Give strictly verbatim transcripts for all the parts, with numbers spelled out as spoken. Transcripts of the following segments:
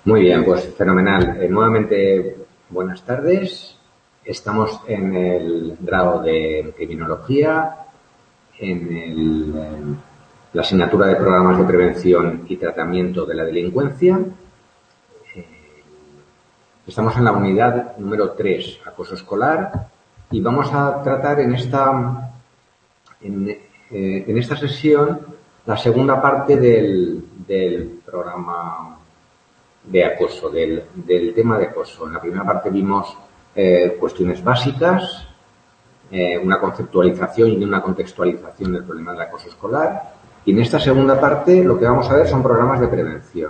Muy bien, pues fenomenal. Eh, nuevamente, buenas tardes. Estamos en el grado de Criminología, en el, eh, la asignatura de Programas de Prevención y Tratamiento de la Delincuencia. Eh, estamos en la unidad número tres, Acoso Escolar, y vamos a tratar en esta, en, eh, en esta sesión la segunda parte del, del programa de acoso, del, del tema de acoso. En la primera parte vimos eh, cuestiones básicas, eh, una conceptualización y una contextualización del problema del acoso escolar. Y en esta segunda parte lo que vamos a ver son programas de prevención.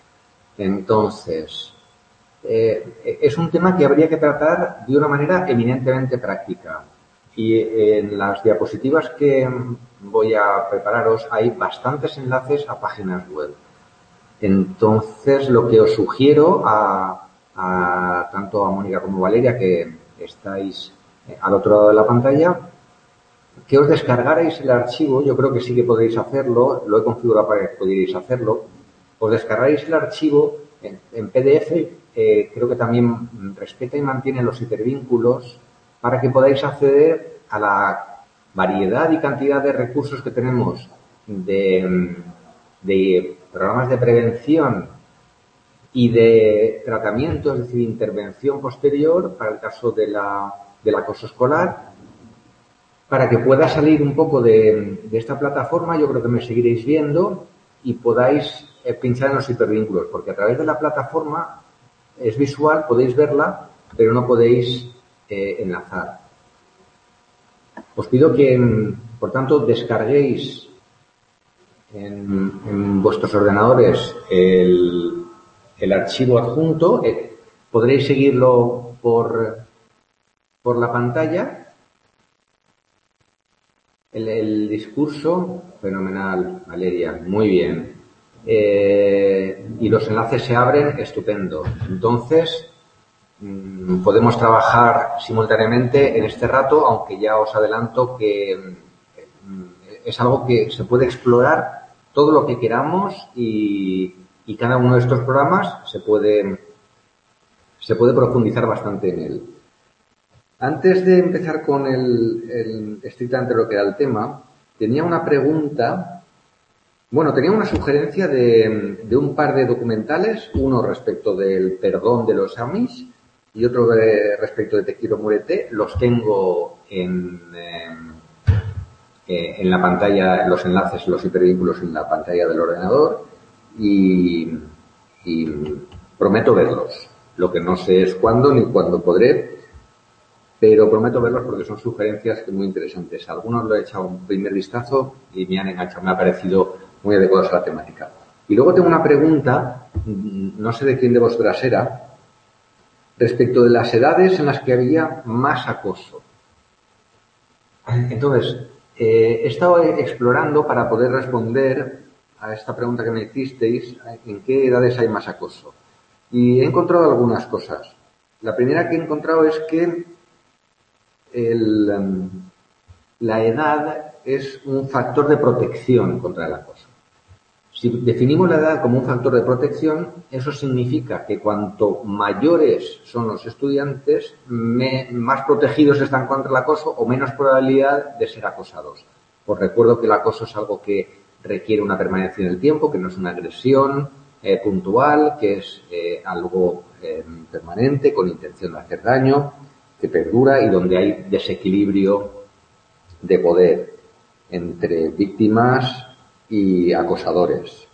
Entonces, eh, es un tema que habría que tratar de una manera eminentemente práctica. Y en las diapositivas que voy a prepararos hay bastantes enlaces a páginas web. Entonces, lo que os sugiero a, a tanto a Mónica como a Valeria, que estáis al otro lado de la pantalla, que os descargarais el archivo. Yo creo que sí que podéis hacerlo, lo he configurado para que pudierais hacerlo. Os descargáis el archivo en, en P D F, eh, creo que también respeta y mantiene los hipervínculos para que podáis acceder a la variedad y cantidad de recursos que tenemos de, de programas de prevención y de tratamiento, es decir, intervención posterior para el caso de la, del acoso escolar, para que pueda salir un poco de, de esta plataforma. Yo creo que me seguiréis viendo y podáis eh, pinchar en los hipervínculos, porque a través de la plataforma es visual, podéis verla, pero no podéis eh, enlazar. Os pido que, por tanto, descarguéis en, en vuestros ordenadores el, el archivo adjunto. Eh, podréis seguirlo por, por la pantalla. El, el discurso, fenomenal, Valeria, muy bien. Eh, y los enlaces se abren, estupendo. Entonces, mmm, podemos trabajar simultáneamente en este rato, aunque ya os adelanto que mmm, es algo que se puede explorar todo lo que queramos y, y cada uno de estos programas se puede, se puede profundizar bastante en él. Antes de empezar con el, el estrictamente lo que era el tema, tenía una pregunta, bueno, tenía una sugerencia de, de un par de documentales, uno respecto del perdón de los Amish y otro de, respecto de Te quiero, muérete. Los tengo en, eh, en la pantalla, los enlaces, los hipervínculos en la pantalla del ordenador y, y prometo verlos. Lo que no sé es cuándo ni cuándo podré, pero prometo verlos porque son sugerencias muy interesantes. Algunos lo he echado un primer vistazo y me han enganchado, me ha parecido muy adecuados a la temática. Y luego tengo una pregunta, no sé de quién de vosotras era, respecto de las edades en las que había más acoso. Entonces, eh, he estado explorando para poder responder a esta pregunta que me hicisteis, en qué edades hay más acoso. Y he encontrado algunas cosas. La primera que he encontrado es que El, um, la edad es un factor de protección contra el acoso. Si definimos la edad como un factor de protección, eso significa que cuanto mayores son los estudiantes, me, más protegidos están contra el acoso o menos probabilidad de ser acosados. Os recuerdo que el acoso es algo que requiere una permanencia en el tiempo, que no es una agresión eh, puntual, que es eh, algo eh, permanente, con intención de hacer daño, que perdura y donde hay desequilibrio de poder entre víctimas y acosadores.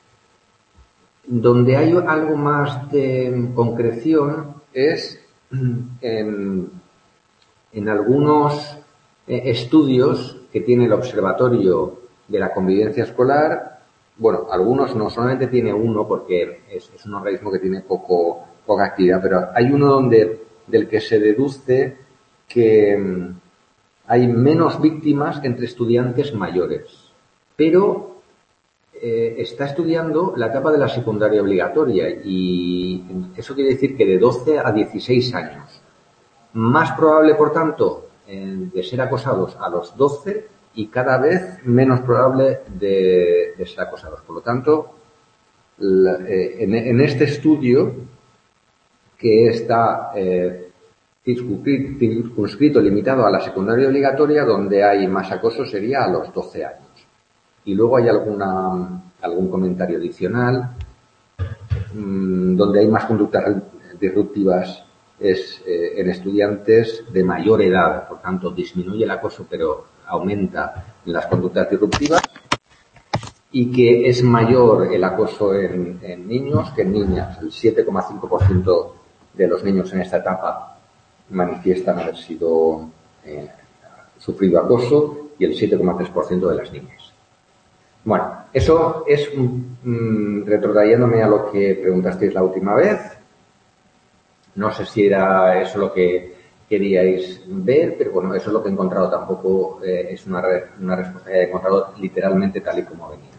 Donde hay algo más de concreción es en, en algunos estudios que tiene el Observatorio de la Convivencia Escolar. Bueno, algunos no, solamente tiene uno porque es, es un organismo que tiene poco, poca actividad, pero hay uno donde del que se deduce que hay menos víctimas entre estudiantes mayores. Pero eh, está estudiando la etapa de la secundaria obligatoria y eso quiere decir que de doce a dieciséis años. Más probable, por tanto, eh, de ser acosados a los doce y cada vez menos probable de, de ser acosados. Por lo tanto, la, eh, en, en este estudio que está eh, circunscrito, limitado a la secundaria obligatoria, donde hay más acoso sería a los doce años. Y luego hay alguna, algún comentario adicional mmm, donde hay más conductas disruptivas es eh, en estudiantes de mayor edad. Por tanto, disminuye el acoso, pero aumenta las conductas disruptivas, y que es mayor el acoso en, en niños que en niñas. El siete coma cinco por ciento de los niños en esta etapa manifiestan haber sido eh, sufrido acoso y el siete coma tres por ciento de las niñas. Bueno, eso es mmm, retrotrayéndome a lo que preguntasteis la última vez. No sé si era eso lo que queríais ver, pero bueno, eso es lo que he encontrado. Tampoco eh, es una, re, una respuesta que he encontrado literalmente tal y como venía.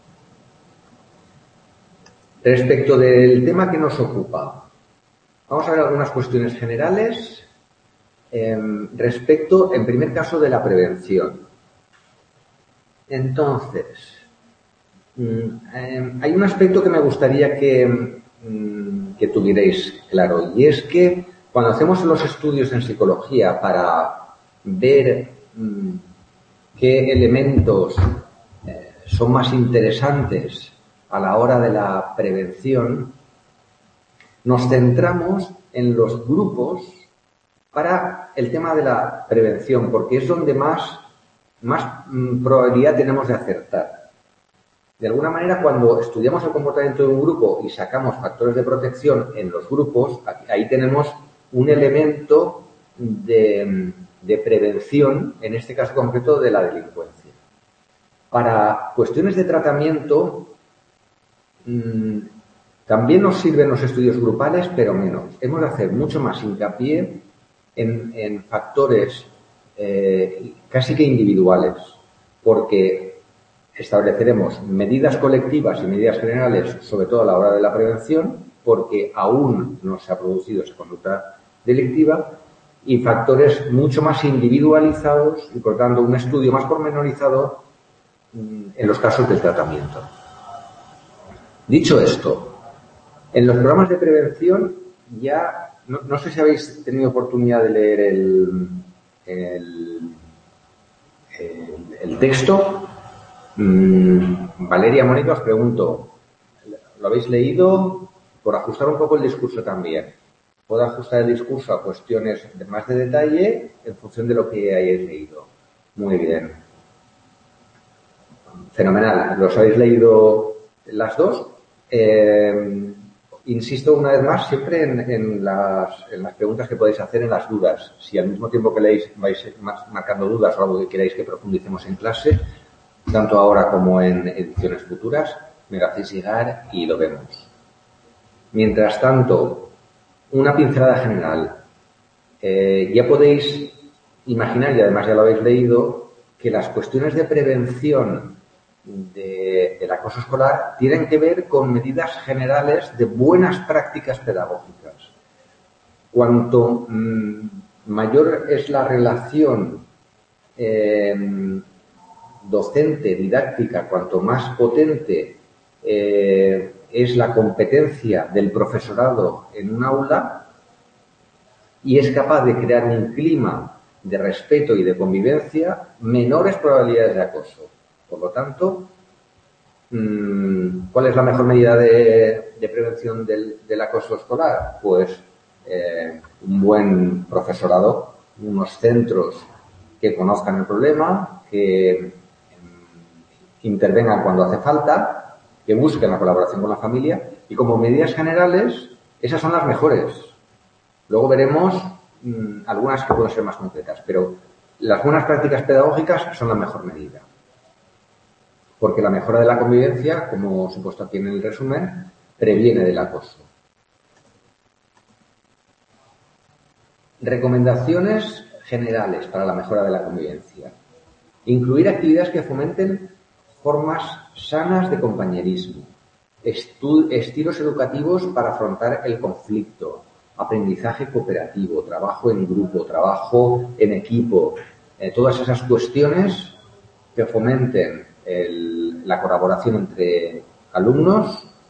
Respecto del tema que nos ocupa, vamos a ver algunas cuestiones generales eh, respecto, en primer caso, de la prevención. Entonces, eh, hay un aspecto que me gustaría que, que tuvierais claro, y es que cuando hacemos los estudios en psicología para ver mmm, qué elementos eh, son más interesantes a la hora de la prevención, nos centramos en los grupos para el tema de la prevención, porque es donde más, más mmm, probabilidad tenemos de acertar. De alguna manera, cuando estudiamos el comportamiento de un grupo y sacamos factores de protección en los grupos, ahí tenemos un elemento de, de prevención, en este caso concreto, de la delincuencia. Para cuestiones de tratamiento, mmm, también nos sirven los estudios grupales, pero menos. Hemos de hacer mucho más hincapié en, en factores eh, casi que individuales, porque estableceremos medidas colectivas y medidas generales, sobre todo a la hora de la prevención, porque aún no se ha producido esa conducta delictiva, y factores mucho más individualizados y, por tanto, un estudio más pormenorizado en los casos del tratamiento. Dicho esto, en los programas de prevención ya, no, no sé si habéis tenido oportunidad de leer el, el, el, el texto. Mm, Valeria, Mónica, os pregunto, ¿lo habéis leído? Por ajustar un poco el discurso también. Puedo ajustar el discurso a cuestiones de más de detalle en función de lo que hayáis leído. Muy bien. Fenomenal. ¿Los habéis leído las dos? Eh, insisto una vez más siempre en, en, las, en las preguntas que podéis hacer, en las dudas. Si al mismo tiempo que leéis vais marcando dudas o algo que queráis que profundicemos en clase, tanto ahora como en ediciones futuras, me lo hacéis llegar y lo vemos. Mientras tanto, una pincelada general. Eh, ya podéis imaginar, y además ya lo habéis leído, que las cuestiones de prevención de, del acoso escolar tienen que ver con medidas generales de buenas prácticas pedagógicas. Cuanto mmm, mayor es la relación eh, docente, didáctica, cuanto más potente eh, es la competencia del profesorado en un aula y es capaz de crear un clima de respeto y de convivencia, menores probabilidades de acoso. Por lo tanto, ¿cuál es la mejor medida de, de prevención del, del acoso escolar? Pues eh, un buen profesorado, unos centros que conozcan el problema, que intervengan cuando hace falta, que busquen la colaboración con la familia, y como medidas generales, esas son las mejores. Luego veremos mmm, algunas que pueden ser más concretas, pero las buenas prácticas pedagógicas son la mejor medida. Porque la mejora de la convivencia, como os he puesto aquí en el resumen, previene del acoso. Recomendaciones generales para la mejora de la convivencia. Incluir actividades que fomenten formas sanas de compañerismo, estu- estilos educativos para afrontar el conflicto, aprendizaje cooperativo, trabajo en grupo, trabajo en equipo, eh, todas esas cuestiones que fomenten el, la colaboración entre alumnos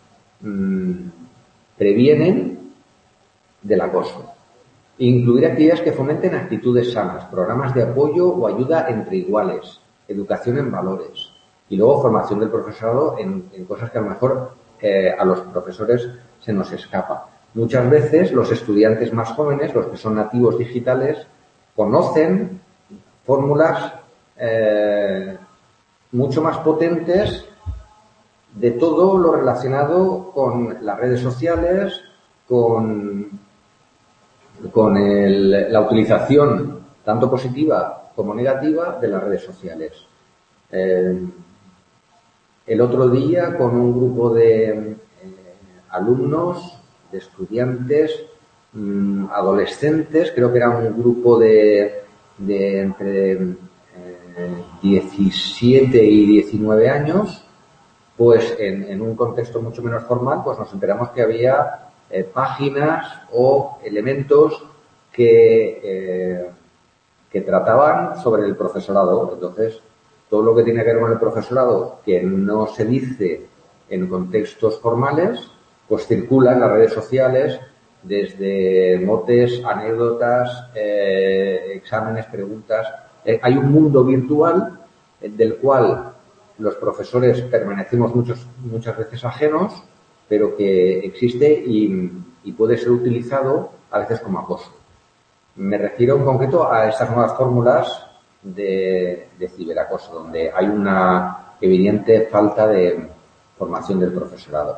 mmm, previenen del acoso. Incluir actividades que fomenten actitudes sanas, programas de apoyo o ayuda entre iguales, educación en valores y luego formación del profesorado en, en cosas que a lo mejor eh, a los profesores se nos escapa. Muchas veces los estudiantes más jóvenes, los que son nativos digitales, conocen fórmulas eh, mucho más potentes de todo lo relacionado con las redes sociales, con, con el, la utilización tanto positiva como negativa de las redes sociales. Eh, el otro día, con un grupo de eh, alumnos, de estudiantes, mmm, adolescentes, creo que era un grupo de, de entre eh, diecisiete y diecinueve años, pues en, en un contexto mucho menos formal, pues nos enteramos que había eh, páginas o elementos que, eh, que trataban sobre el profesorado. Entonces, todo lo que tiene que ver con el profesorado que no se dice en contextos formales, pues circula en las redes sociales desde motes, anécdotas, eh, exámenes, preguntas. Eh, hay un mundo virtual eh, del cual los profesores permanecemos muchos, muchas veces ajenos, pero que existe y, y puede ser utilizado a veces como acoso. Me refiero en concreto a estas nuevas fórmulas de, de ciberacoso, donde hay una evidente falta de formación del profesorado.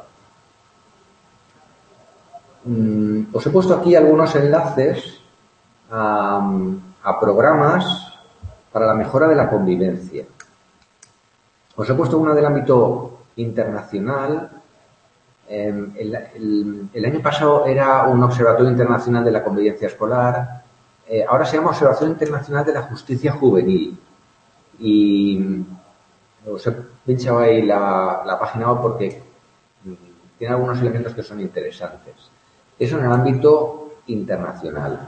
Mm, os he puesto aquí algunos enlaces a, a programas para la mejora de la convivencia. Os he puesto uno del ámbito internacional. Eh, el, el, el año pasado era un Observatorio Internacional de la Convivencia Escolar. Eh, ahora se llama Observatorio Internacional de la Justicia Juvenil. Y os he pinchado ahí la, la página web porque tiene algunos elementos que son interesantes. Eso en el ámbito internacional.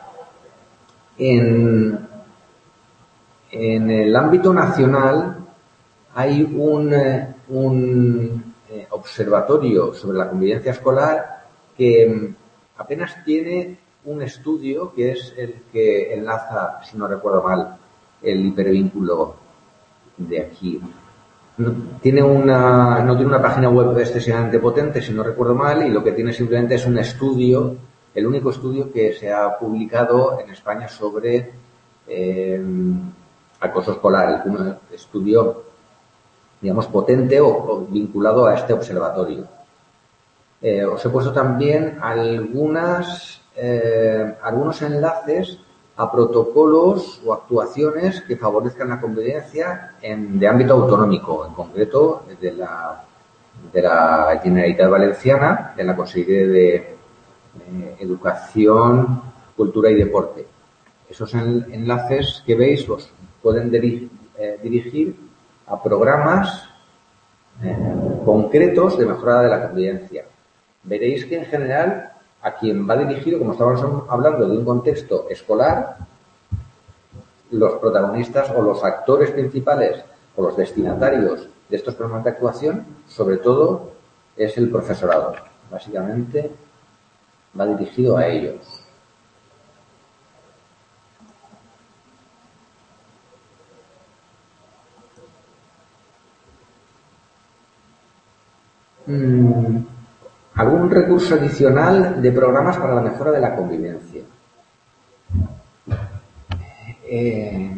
En, en el ámbito nacional hay un, un eh, observatorio sobre la convivencia escolar que apenas tiene un estudio, que es el que enlaza, si no recuerdo mal, el hipervínculo de aquí. No tiene una, no tiene una página web excesivamente potente, si no recuerdo mal, y lo que tiene simplemente es un estudio, el único estudio que se ha publicado en España sobre eh, acoso escolar, un estudio, digamos, potente o, o vinculado a este observatorio. Eh, os he puesto también algunas, eh, algunos enlaces a protocolos o actuaciones que favorezcan la convivencia en, de ámbito autonómico, en concreto de la, de la Generalitat Valenciana, de la Consejería de eh, Educación, Cultura y Deporte. Esos en, enlaces que veis los pueden dirigir, eh, dirigir a programas eh, concretos de mejora de la convivencia. Veréis que en general a quien va dirigido, como estábamos hablando de un contexto escolar, los protagonistas o los actores principales o los destinatarios de estos programas de actuación, sobre todo, es el profesorado. Básicamente va dirigido a ellos. Mm, algún recurso adicional de programas para la mejora de la convivencia. Eh,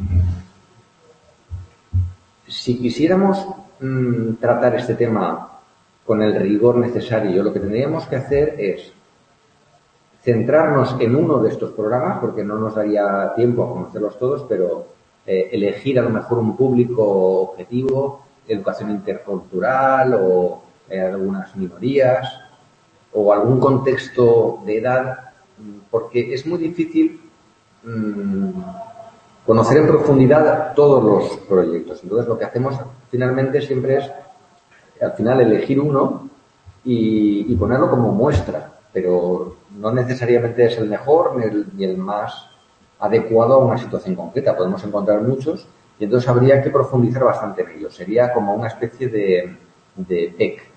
si quisiéramos mmm, tratar este tema con el rigor necesario, lo que tendríamos que hacer es centrarnos en uno de estos programas, porque no nos daría tiempo a conocerlos todos, pero eh, elegir a lo mejor un público objetivo, educación intercultural o eh, algunas minorías o algún contexto de edad, porque es muy difícil mmm, conocer en profundidad todos los proyectos. Entonces, lo que hacemos finalmente siempre es, al final, elegir uno y, y ponerlo como muestra, pero no necesariamente es el mejor ni el, ni el más adecuado a una situación concreta. Podemos encontrar muchos y entonces habría que profundizar bastante en ellos. Sería como una especie de, de P E C,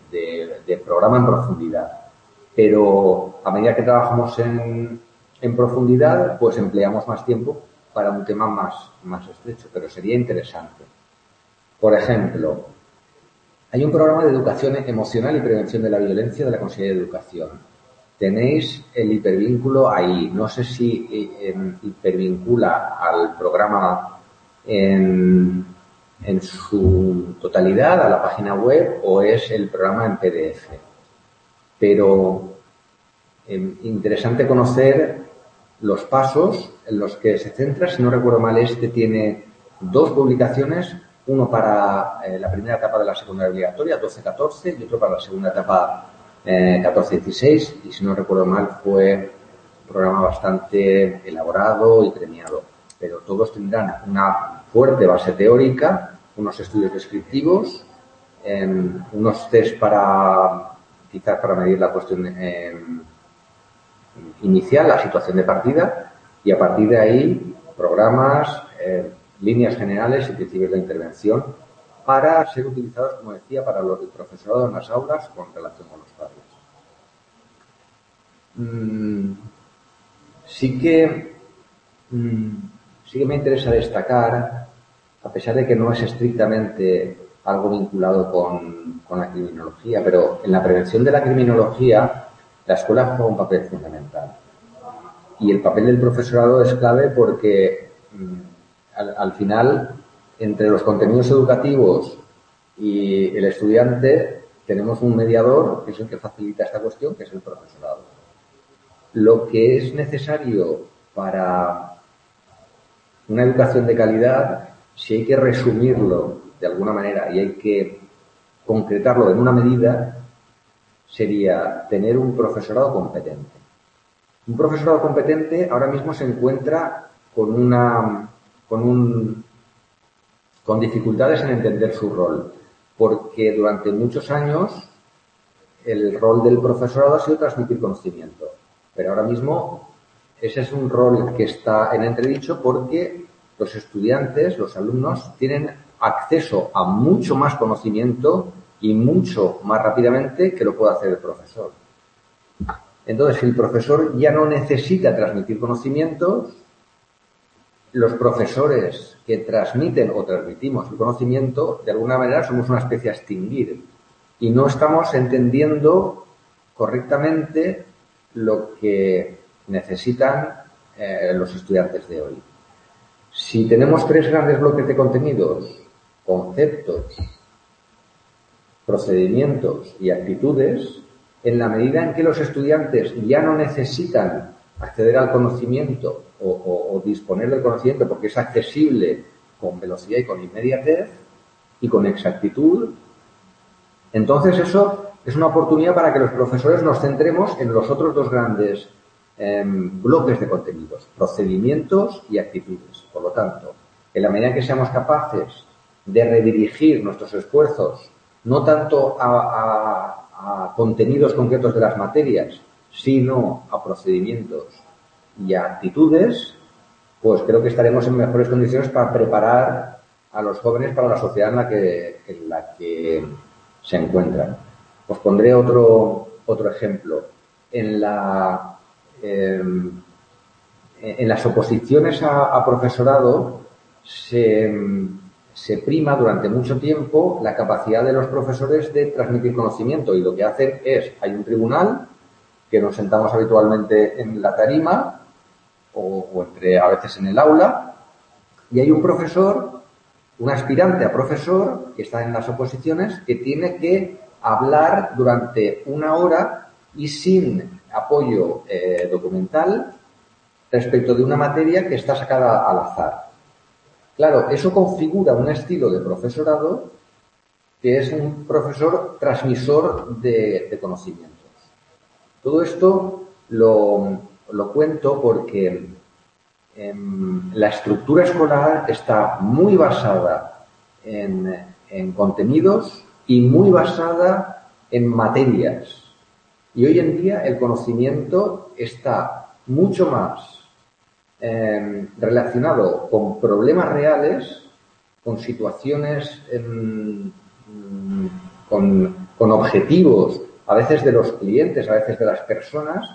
de, de programa en profundidad. Pero a medida que trabajamos en, en profundidad, pues empleamos más tiempo para un tema más, más estrecho, pero sería interesante. Por ejemplo, hay un programa de educación emocional y prevención de la violencia de la Consejería de Educación. Tenéis el hipervínculo ahí. No sé si eh, hipervincula al programa en, en su totalidad a la página web o es el programa en P D F. Pero eh, interesante conocer los pasos en los que se centra. Si no recuerdo mal, este tiene dos publicaciones, uno para eh, la primera etapa de la secundaria obligatoria, doce catorce, y otro para la segunda etapa, eh, catorce dieciséis, y si no recuerdo mal fue un programa bastante elaborado y premiado. Pero todos tendrán una fuerte base teórica, unos estudios descriptivos, eh, unos test para, quizás para medir la cuestión eh, inicial, la situación de partida, y a partir de ahí programas, eh, líneas generales y principios de intervención para ser utilizados, como decía, para los del profesorado en las aulas con relación con los padres. Mm, sí que mm, sí que me interesa destacar, a pesar de que no es estrictamente algo vinculado con, con la criminología, pero en la prevención de la criminología la escuela juega un papel fundamental. Y el papel del profesorado es clave porque mmm, al, al final, entre los contenidos educativos y el estudiante, tenemos un mediador que es el que facilita esta cuestión, que es el profesorado. Lo que es necesario para una educación de calidad, si hay que resumirlo de alguna manera y hay que concretarlo en una medida, sería tener un profesorado competente. Un profesorado competente ahora mismo se encuentra con una, con un, con dificultades en entender su rol, porque durante muchos años el rol del profesorado ha sido transmitir conocimiento, pero ahora mismo ese es un rol que está en entredicho porque los estudiantes, los alumnos, tienen acceso a mucho más conocimiento y mucho más rápidamente que lo puede hacer el profesor. Entonces, si el profesor ya no necesita transmitir conocimientos, los profesores que transmiten o transmitimos el conocimiento, de alguna manera somos una especie a extinguir y no estamos entendiendo correctamente lo que necesitan eh, los estudiantes de hoy. Si tenemos tres grandes bloques de contenidos, conceptos, procedimientos y actitudes, en la medida en que los estudiantes ya no necesitan acceder al conocimiento o, o, o disponer del conocimiento porque es accesible con velocidad y con inmediatez y con exactitud, entonces eso es una oportunidad para que los profesores nos centremos en los otros dos grandes eh, bloques de contenidos, procedimientos y actitudes. Por lo tanto, en la medida en que seamos capaces de redirigir nuestros esfuerzos no tanto a, a, a contenidos concretos de las materias, sino a procedimientos y a actitudes, pues creo que estaremos en mejores condiciones para preparar a los jóvenes para la sociedad en la que, en la que se encuentran. Os pondré otro, otro ejemplo. En, la, eh, en las oposiciones a, a profesorado se, se prima durante mucho tiempo la capacidad de los profesores de transmitir conocimiento y lo que hacen es, hay un tribunal que nos sentamos habitualmente en la tarima o, o entre a veces en el aula y hay un profesor, un aspirante a profesor que está en las oposiciones que tiene que hablar durante una hora y sin apoyo eh, documental respecto de una materia que está sacada al azar. Claro, eso configura un estilo de profesorado que es un profesor transmisor de, de conocimientos. Todo esto lo, lo cuento porque eh, la estructura escolar está muy basada en, en contenidos y muy basada en materias. Y hoy en día el conocimiento está mucho más eh, relacionado con problemas reales, con situaciones, eh, con con objetivos, a veces de los clientes, a veces de las personas,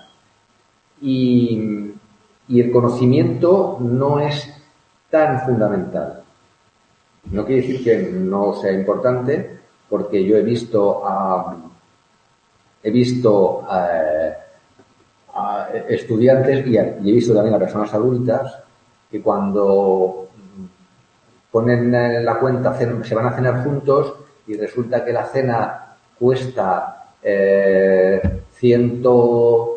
y, y el conocimiento no es tan fundamental. No quiere decir que no sea importante, porque yo he visto a, he visto a, a estudiantes y, a, y he visto también a personas adultas que cuando ponen la cuenta, se van a cenar juntos y resulta que la cena cuesta eh, ciento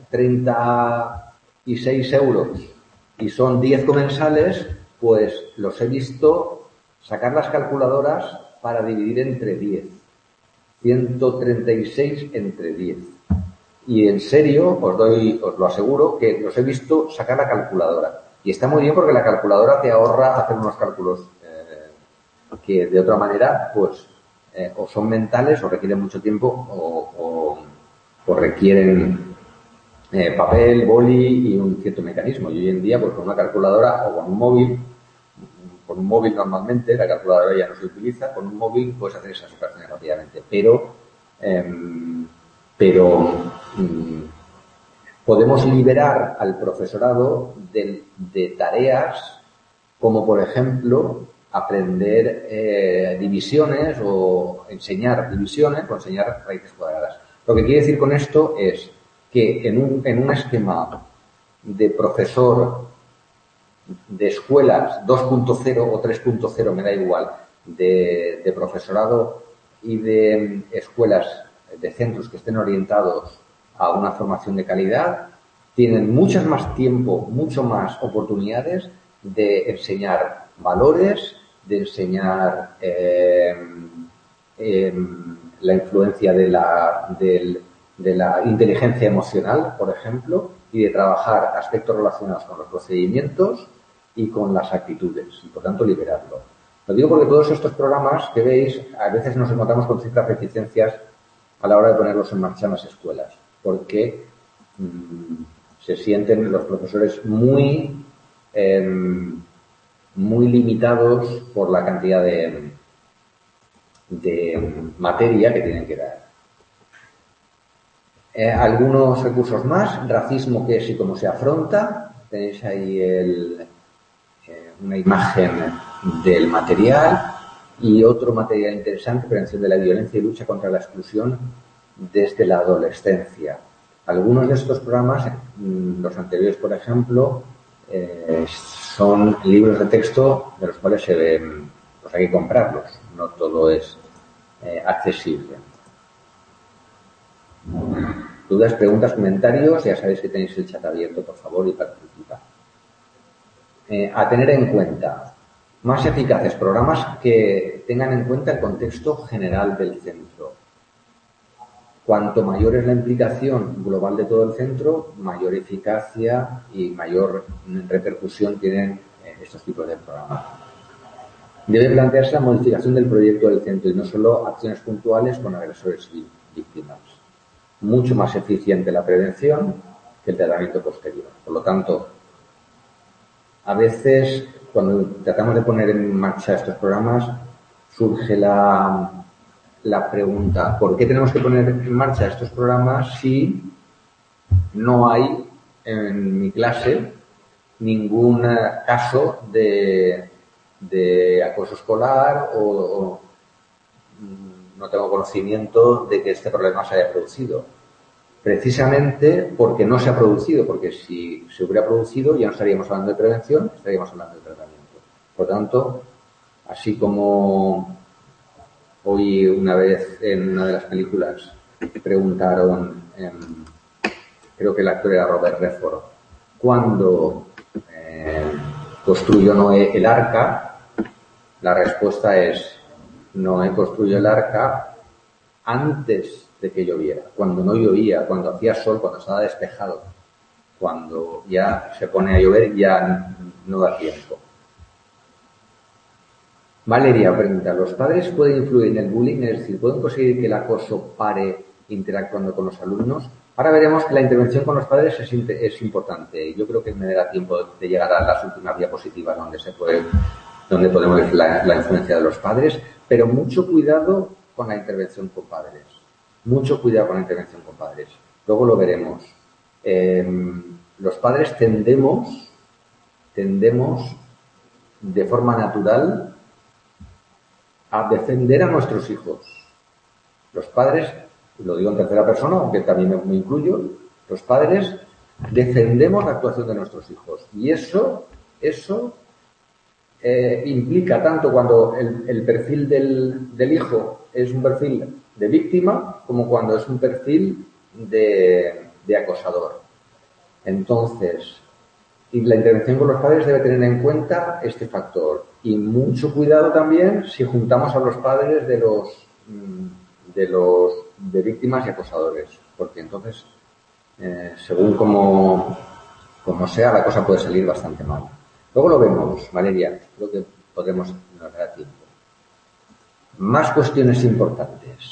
treinta y seis euros y son diez comensales, pues los he visto sacar las calculadoras para dividir entre diez. ciento treinta y seis entre diez. Y en serio, os doy, os lo aseguro, que los he visto sacar la calculadora. Y está muy bien porque la calculadora te ahorra hacer unos cálculos eh, que de otra manera, pues, eh, o son mentales o requieren mucho tiempo o, o, o requieren eh, papel, boli y un cierto mecanismo. Y hoy en día, pues con una calculadora o con un móvil, con un móvil normalmente, la calculadora ya no se utiliza, con un móvil puedes hacer esas operaciones rápidamente. Pero, eh, pero mm, podemos liberar al profesorado de, de tareas como, por ejemplo, aprender eh, divisiones o enseñar divisiones o enseñar raíces cuadradas. Lo que quiere decir con esto es que en un, en un esquema de profesor de escuelas dos punto cero o tres punto cero, me da igual, de, de profesorado y de escuelas, de centros que estén orientados a una formación de calidad, tienen mucho más tiempo, mucho más oportunidades de enseñar valores, de enseñar eh, eh, la influencia de la, de, de la inteligencia emocional, por ejemplo, y de trabajar aspectos relacionados con los procedimientos y con las actitudes, y por tanto liberarlo. Lo digo porque todos estos programas que veis, a veces nos encontramos con ciertas reticencias a la hora de ponerlos en marcha en las escuelas, porque mmm, se sienten los profesores muy, eh, muy limitados por la cantidad de, de materia que tienen que dar. Eh, algunos recursos más, racismo, qué es y cómo se afronta. Tenéis ahí el, eh, una imagen del material y otro material interesante, prevención de la violencia y lucha contra la exclusión desde la adolescencia. Algunos de estos programas, los anteriores por ejemplo, eh, son libros de texto de los cuales se ven, pues hay que comprarlos, no todo es eh, accesible. Dudas, preguntas, comentarios, ya sabéis que tenéis el chat abierto, por favor, y participad. Eh, a tener en cuenta, más eficaces programas que tengan en cuenta el contexto general del centro. Cuanto mayor es la implicación global de todo el centro, mayor eficacia y mayor repercusión tienen estos tipos de programas. Debe plantearse la modificación del proyecto del centro y no solo acciones puntuales con agresores y víctimas. Mucho más eficiente la prevención que el tratamiento posterior. Por lo tanto, a veces cuando tratamos de poner en marcha estos programas surge la, la pregunta, ¿por qué tenemos que poner en marcha estos programas si no hay en mi clase ningún caso de, de acoso escolar o, o no tengo conocimiento de que este problema se haya producido? Precisamente porque no se ha producido, porque si se hubiera producido ya no estaríamos hablando de prevención, estaríamos hablando de tratamiento. Por tanto, así como hoy una vez en una de las películas preguntaron, eh, creo que el actor era Robert Redford, ¿cuándo eh, construyó Noé el arca? La respuesta es, Noé construyó el arca antes de que lloviera, cuando no llovía, cuando hacía sol, cuando estaba despejado. Cuando ya se pone a llover ya no da tiempo. Valeria pregunta, ¿los padres pueden influir en el bullying? Es decir, ¿pueden conseguir que el acoso pare interactuando con los alumnos? Ahora veremos que la intervención con los padres es, es importante. Yo creo que me dará tiempo de llegar a las últimas diapositivas donde se puede, donde podemos ver la, la influencia de los padres, pero mucho cuidado con la intervención con padres. Mucho cuidado con la intervención con padres. Luego lo veremos. Eh, los padres tendemos, tendemos de forma natural a defender a nuestros hijos. Los padres, lo digo en tercera persona, aunque también me, me incluyo, los padres defendemos la actuación de nuestros hijos. Y eso, eso eh, implica tanto cuando el, el perfil del, del hijo es un perfil de víctima como cuando es un perfil de, de acosador. Entonces, y la intervención con los padres debe tener en cuenta este factor. Y mucho cuidado también si juntamos a los padres de los de los de víctimas y acosadores, porque entonces eh, según como, como sea, la cosa puede salir bastante mal. Luego lo vemos, Valeria, creo que podremos nos dará tiempo. Más cuestiones importantes.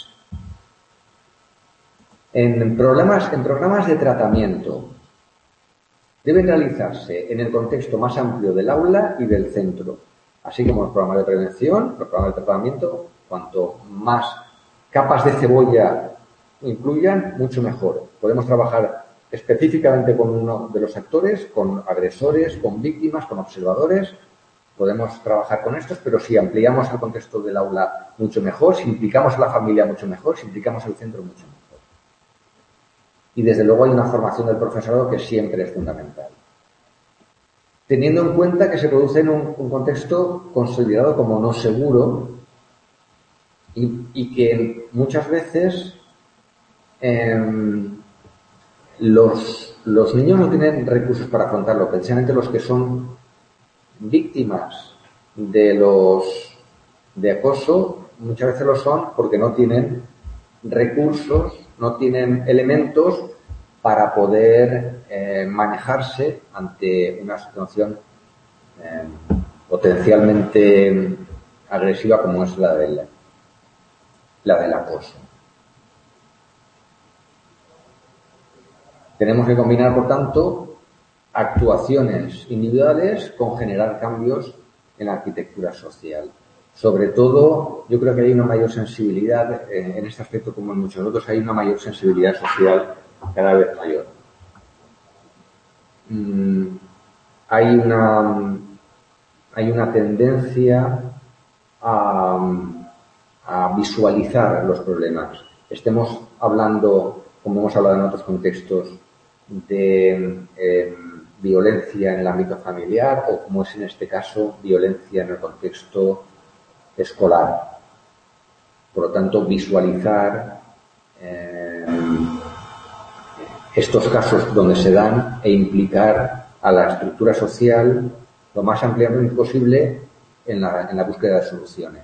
En programas, en programas de tratamiento deben realizarse en el contexto más amplio del aula y del centro, así como los programas de prevención, los programas de tratamiento. Cuanto más capas de cebolla incluyan, mucho mejor. Podemos trabajar específicamente con uno de los actores, con agresores, con víctimas, con observadores. Podemos trabajar con estos, pero si ampliamos el contexto del aula, mucho mejor. Si implicamos a la familia, mucho mejor. Si implicamos al centro, mucho mejor. Y desde luego hay una formación del profesorado que siempre es fundamental. Teniendo en cuenta que se produce en un, un contexto considerado como no seguro y, y que muchas veces eh, los, los niños no tienen recursos para afrontarlo. Precisamente los que son víctimas de los de acoso muchas veces lo son porque no tienen recursos, no tienen elementos para poder eh, manejarse ante una situación eh, potencialmente agresiva como es la del, la del acoso. Tenemos que combinar, por tanto, actuaciones individuales con generar cambios en la arquitectura social. Sobre todo, yo creo que hay una mayor sensibilidad, eh, en este aspecto como en muchos otros, hay una mayor sensibilidad social cada vez mayor. Mm, hay una hay una tendencia a, a visualizar los problemas. Estemos hablando, como hemos hablado en otros contextos, de eh, violencia en el ámbito familiar o, como es en este caso, violencia en el contexto escolar. Por lo tanto, visualizar eh, estos casos donde se dan e implicar a la estructura social lo más ampliamente posible en la, en la búsqueda de soluciones.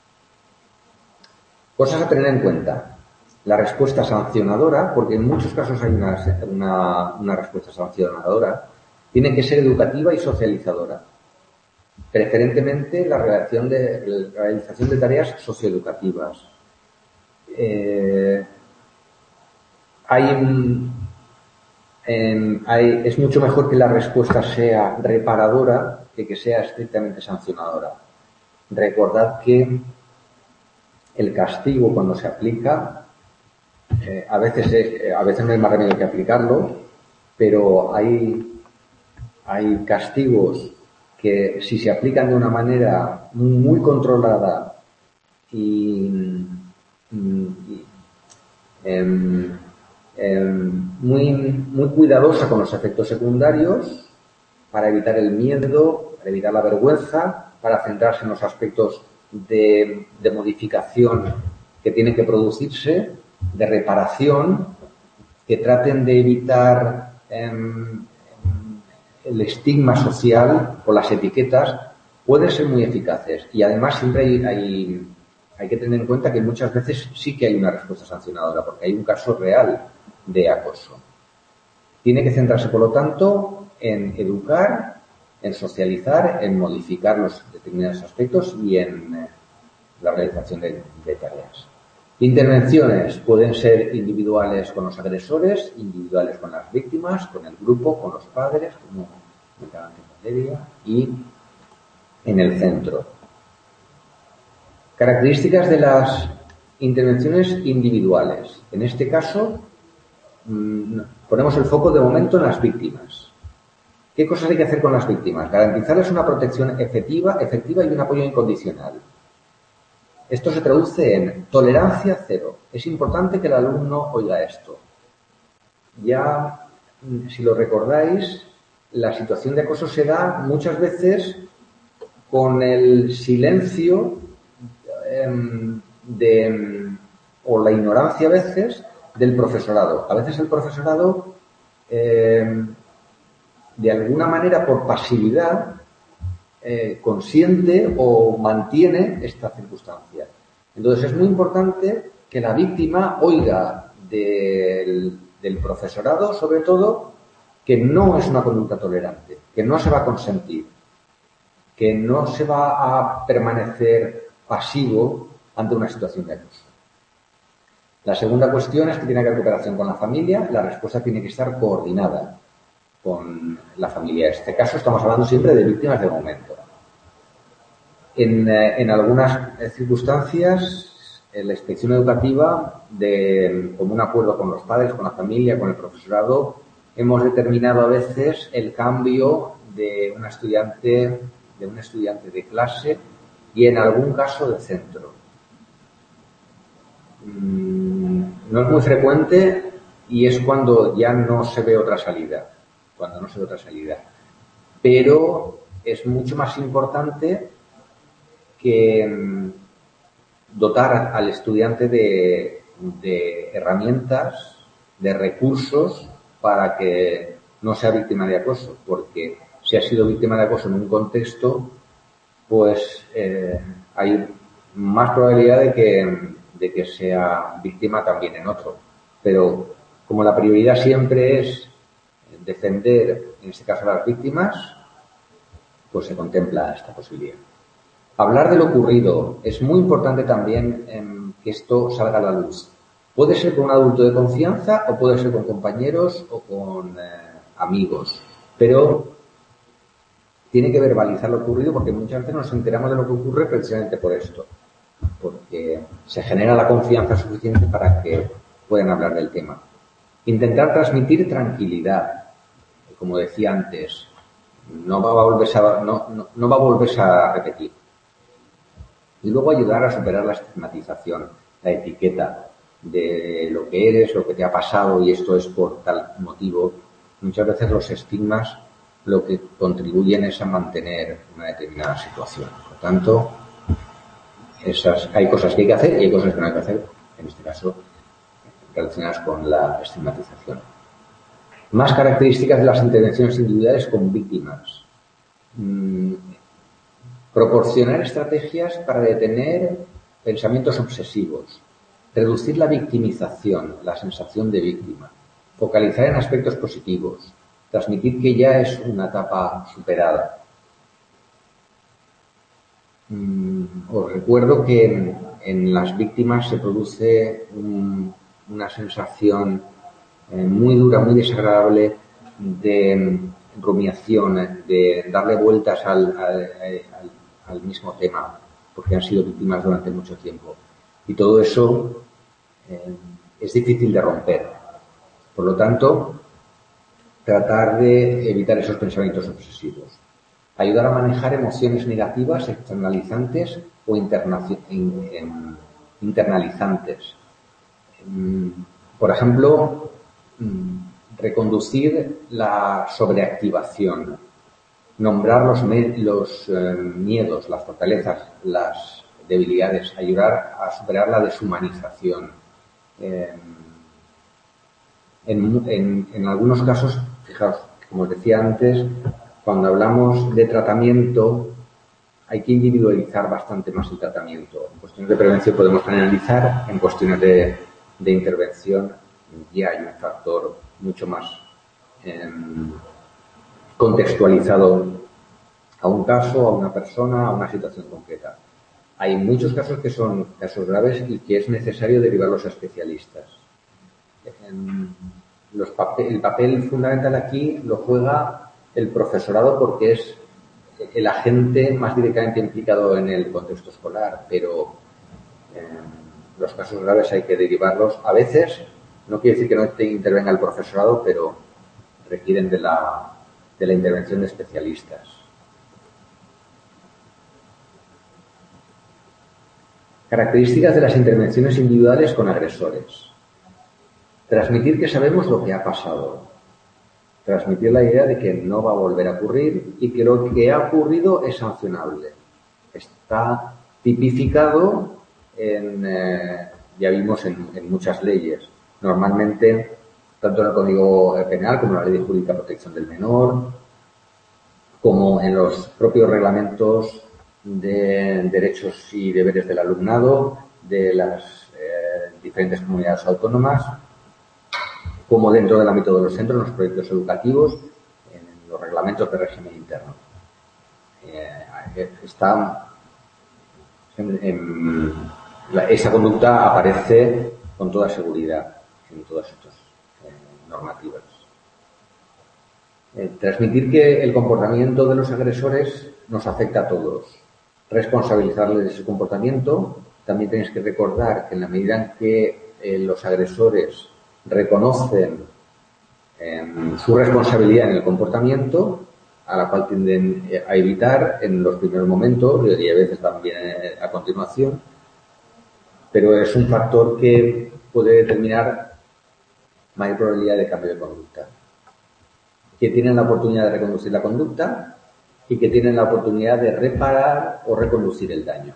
Cosas a tener en cuenta. La respuesta sancionadora, porque en muchos casos hay una, una, una respuesta sancionadora, tiene que ser educativa y socializadora. Preferentemente la realización de, la realización de tareas socioeducativas. Eh, hay, un, eh, hay, es mucho mejor que la respuesta sea reparadora que que sea estrictamente sancionadora. Recordad que el castigo, cuando se aplica, eh, a veces es, a veces no hay más remedio que aplicarlo, pero hay, hay castigos que, si se aplican de una manera muy controlada y, y eh, eh, muy, muy cuidadosa con los efectos secundarios, para evitar el miedo, para evitar la vergüenza, para centrarse en los aspectos de, de modificación que tienen que producirse, de reparación, que traten de evitar eh, el estigma social o las etiquetas, pueden ser muy eficaces. Y además siempre hay, hay, hay que tener en cuenta que muchas veces sí que hay una respuesta sancionadora, porque hay un caso real de acoso. Tiene que centrarse, por lo tanto, en educar, en socializar, en modificar los determinados aspectos y en eh, la realización de, de tareas. Intervenciones pueden ser individuales con los agresores, individuales con las víctimas, con el grupo, con los padres, como comentaba antes Valeria, y en el centro. Características de las Intervenciones individuales. En este caso, mmm, ponemos el foco de momento en las víctimas. ¿Qué cosas hay que hacer con las víctimas? Garantizarles una protección efectiva, efectiva y un apoyo incondicional. Esto se traduce en tolerancia cero. Es importante que el alumno oiga esto. Ya, si lo recordáis, la situación de acoso se da muchas veces con el silencio eh, de, o la ignorancia a veces del profesorado. A veces el profesorado, eh, de alguna manera por pasividad, eh, consiente o mantiene esta circunstancia. Entonces es muy importante que la víctima oiga del, del profesorado, sobre todo, que no es una conducta tolerante, que no se va a consentir, que no se va a permanecer pasivo ante una situación de acoso. La segunda cuestión es que tiene que haber cooperación con la familia. La respuesta tiene que estar coordinada con la familia. En este caso estamos hablando siempre de víctimas de momento. En, en algunas circunstancias, en la inspección educativa, de común acuerdo con los padres, con la familia, con el profesorado, hemos determinado a veces el cambio de una estudiante, de un estudiante de clase y en algún caso de centro. No es muy frecuente y es cuando ya no se ve otra salida, cuando no se ve otra salida. Pero es mucho más importante que dotar al estudiante de, de herramientas, de recursos para que no sea víctima de acoso, porque si ha sido víctima de acoso en un contexto, pues eh, hay más probabilidad de que, de que sea víctima también en otro. Pero como la prioridad siempre es defender, en este caso a las víctimas, pues se contempla esta posibilidad. Hablar de lo ocurrido. Es muy importante también eh, que esto salga a la luz. Puede ser con un adulto de confianza o puede ser con compañeros o con eh, amigos. Pero tiene que verbalizar lo ocurrido porque muchas veces nos enteramos de lo que ocurre precisamente por esto. Porque se genera la confianza suficiente para que puedan hablar del tema. Intentar transmitir tranquilidad. Como decía antes, no va a volverse a, no, no, no va a volverse a repetir. Y luego ayudar a superar la estigmatización, la etiqueta de lo que eres, lo que te ha pasado y esto es por tal motivo. Muchas veces los estigmas lo que contribuyen es a mantener una determinada situación. Por lo tanto, esas, hay cosas que hay que hacer y hay cosas que no hay que hacer, en este caso, relacionadas con la estigmatización. Más características de las intervenciones individuales con víctimas. Mm, proporcionar estrategias para detener pensamientos obsesivos. Reducir la victimización, la sensación de víctima. Focalizar en aspectos positivos. Transmitir que ya es una etapa superada. Mm, os recuerdo que en, en las víctimas se produce un, una sensación eh, muy dura, muy desagradable de rumiación, de darle vueltas al, al, al, al mismo tema, porque han sido víctimas durante mucho tiempo. Y todo eso eh, es difícil de romper. Por lo tanto, tratar de evitar esos pensamientos obsesivos. Ayudar a manejar emociones negativas, externalizantes o internaci- in, in, internalizantes. Por ejemplo, reconducir la sobreactivación, nombrar los, los eh, miedos, las fortalezas, las debilidades, ayudar a superar la deshumanización. Eh, en, en, en algunos casos, fijaos, como os decía antes, cuando hablamos de tratamiento hay que individualizar bastante más el tratamiento. En cuestiones de prevención podemos generalizar, en cuestiones de, de intervención ya hay un factor mucho más eh, contextualizado a un caso, a una persona, a una situación concreta. Hay muchos casos que son casos graves y que es necesario derivarlos a especialistas. En los papel, el papel fundamental aquí lo juega el profesorado porque es el agente más directamente implicado en el contexto escolar, pero eh, los casos graves hay que derivarlos. A veces, no quiere decir que no te intervenga el profesorado, pero requieren de la, de la intervención de especialistas. Características de las intervenciones individuales con agresores. Transmitir que sabemos lo que ha pasado. Transmitir la idea de que no va a volver a ocurrir y que lo que ha ocurrido es sancionable. Está tipificado en, eh, ya vimos en, en muchas leyes. Normalmente, tanto en el Código Penal como en la Ley de Jurídica de Protección del Menor, como en los propios reglamentos de derechos y deberes del alumnado de las eh, diferentes comunidades autónomas, como dentro del ámbito de los centros, en los proyectos educativos, en los reglamentos de régimen interno. Eh, está en, en, la, esa conducta aparece con toda seguridad en todas estas eh, normativas. Eh, transmitir que el comportamiento de los agresores nos afecta a todos. Responsabilizarles de ese comportamiento. También tenéis que recordar que en la medida en que eh, los agresores reconocen eh, su responsabilidad en el comportamiento, a la cual tienden a evitar en los primeros momentos y a veces también a continuación, pero es un factor que puede determinar mayor probabilidad de cambio de conducta. Que tienen la oportunidad de reconducir la conducta y que tienen la oportunidad de reparar o reconducir el daño.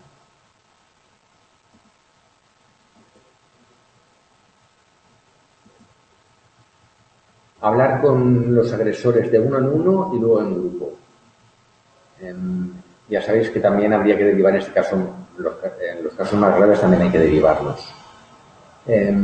Hablar con los agresores de uno en uno y luego en grupo. Eh, ya sabéis que también habría que derivar en este caso, los, en los casos más graves también hay que derivarlos. Eh,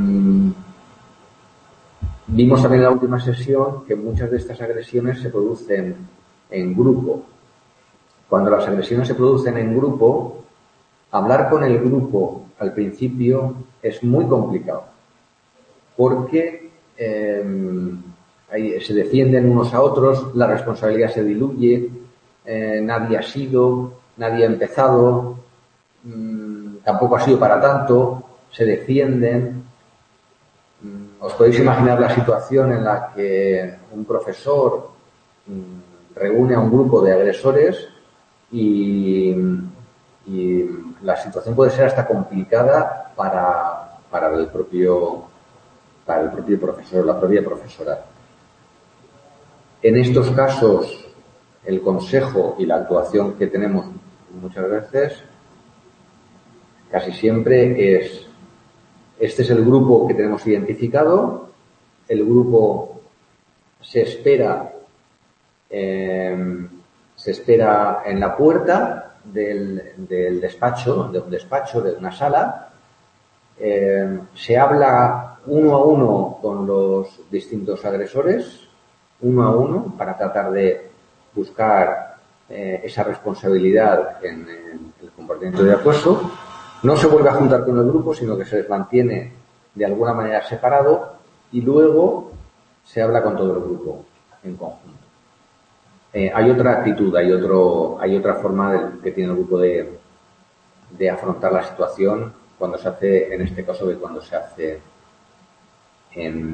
vimos también en la última sesión que muchas de estas agresiones se producen en grupo. Cuando las agresiones se producen en grupo, hablar con el grupo al principio es muy complicado, porque eh, ahí se defienden unos a otros, la responsabilidad se diluye, eh, nadie ha sido, nadie ha empezado, mmm, tampoco ha sido para tanto, se defienden. Mmm, os podéis imaginar la situación en la que un profesor mmm, reúne a un grupo de agresores y, y la situación puede ser hasta complicada para, para el propio para el propio profesor, la propia profesora. En estos casos, el consejo y la actuación que tenemos muchas veces, casi siempre es, este es el grupo que tenemos identificado, el grupo se espera, eh, se espera en la puerta del, del despacho, de un despacho, de una sala, eh, se habla uno a uno con los distintos agresores, uno a uno, para tratar de buscar eh, esa responsabilidad en, en el comportamiento de acoso. No se vuelve a juntar con el grupo, sino que se les mantiene de alguna manera separado y luego se habla con todo el grupo en conjunto. Eh, hay otra actitud, hay otro, hay otra forma de, que tiene el grupo de, de afrontar la situación cuando se hace, en este caso, de cuando se hace en